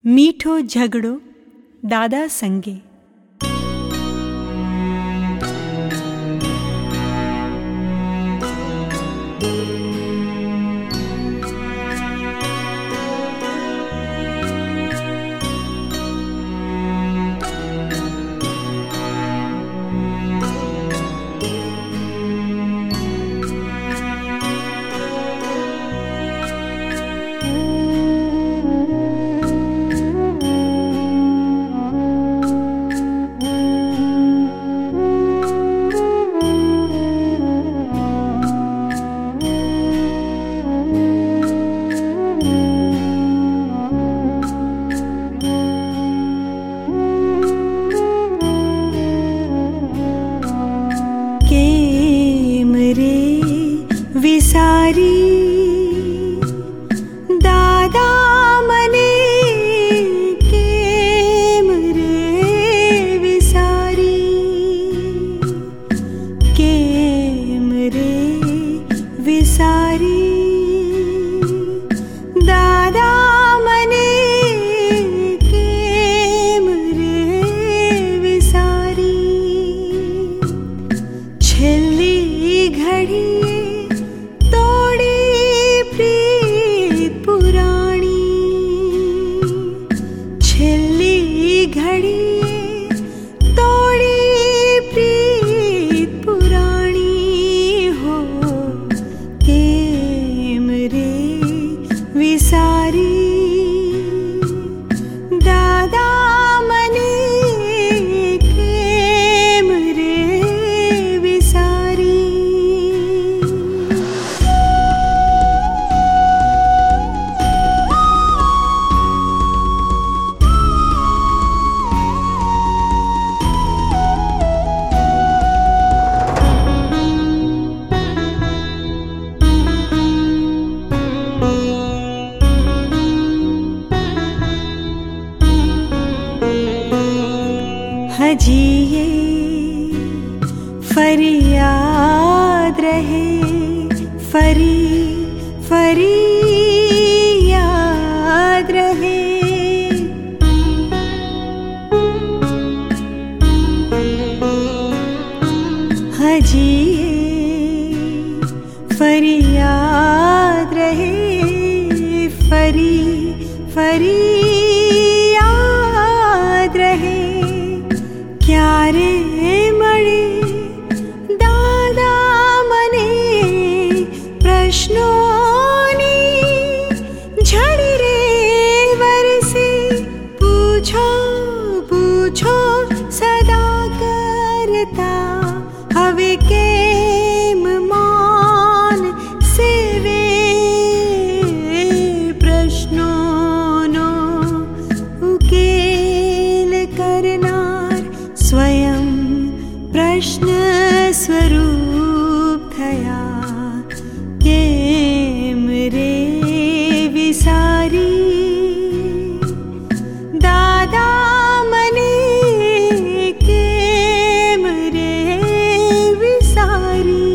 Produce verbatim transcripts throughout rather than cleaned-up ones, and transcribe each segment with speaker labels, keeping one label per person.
Speaker 1: मीठो झगड़ो दादा संगे।
Speaker 2: विसारी दादा मने केम रे विसारी, केम रे विसारी दादा मने केम रे विसारी। छेल्ली घड़ी हजिए फरियाद रहे, फरी फरी याद रहे। हजिए फरियाद रहे, फरी फरी याद रहे। क्यारे मळे दादा मने प्रश्नोनी झड़ी रे वरसे। पूछो पूछो सदा करता, हवे केम मौन सेवे। प्रश्नोनो उकेल करनार स्वयं प्रश्न स्वरूप थया। केम रे विसारी दादा मने केम रे विसारी।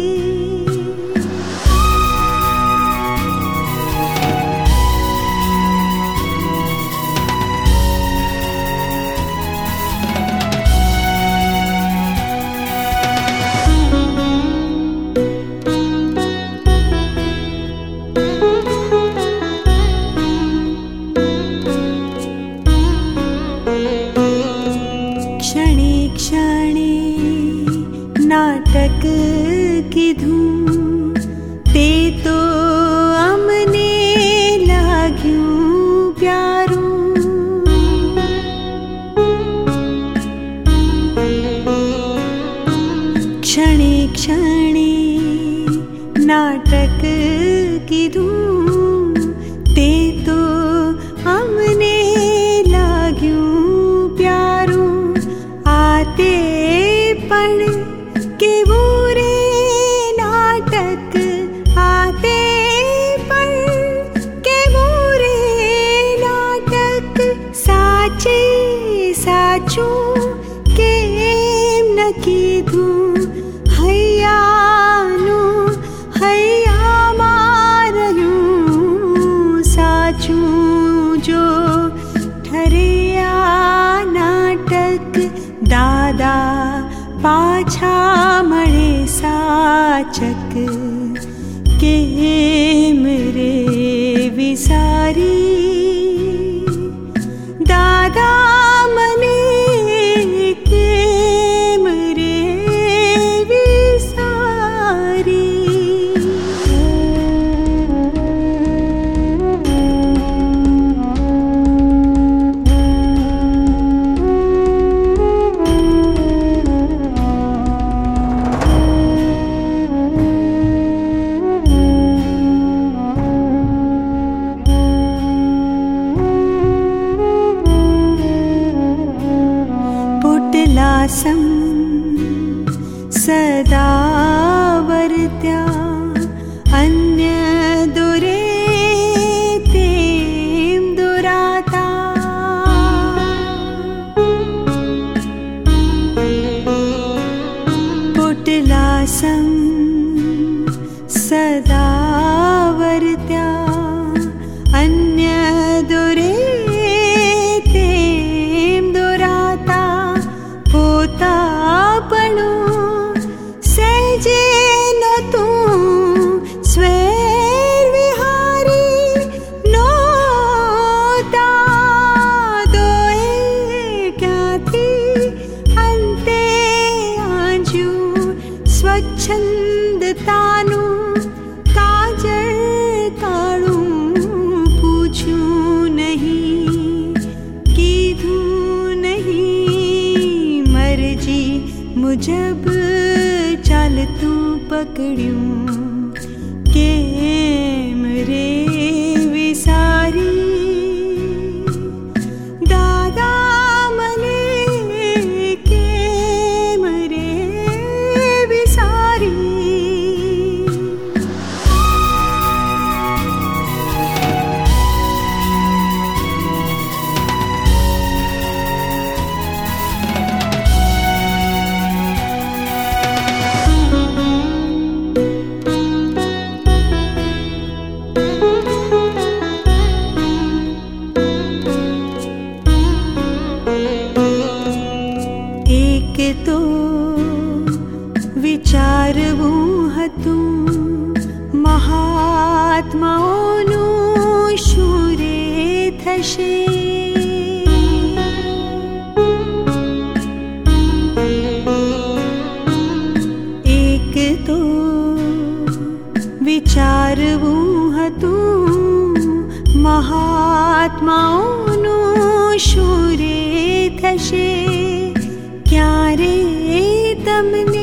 Speaker 2: क्षणे क्षणे नाटक की धूम, ते तो अमने लाग्यूं प्यारूं। क्षणे क्षणे नाटक की धूम, ते तो अमने लाग्यूं प्यारूं। आते पण के बुरे नाटक, आते पण के बुरे नाटक। साचे साचूं केम न कीधूं, हैयानू हैया मारयूं। साचूं जो सम सदा वर्त्या अन्य दुरे तेम दुराता पुटलासम सदा वर्त्या अन्य दुरे तेम दुराता पोतापणु सहजे न तू स्वेर विहारी नोता दोए क्याथी अंते आजू स्वच्छंदतानु काजल काळू पूछू नहीं कीधू नहीं मर्जी मुजब चाल तू पकड़्यूं केम रे विसारी दादा मने केम रे विसारी एक तो विचारवुं हतुं महात्माओनुं शुं रे थशे एक तो विचारवुं हतुं महात्माओनुं शुं रे थशे क्यारे तमने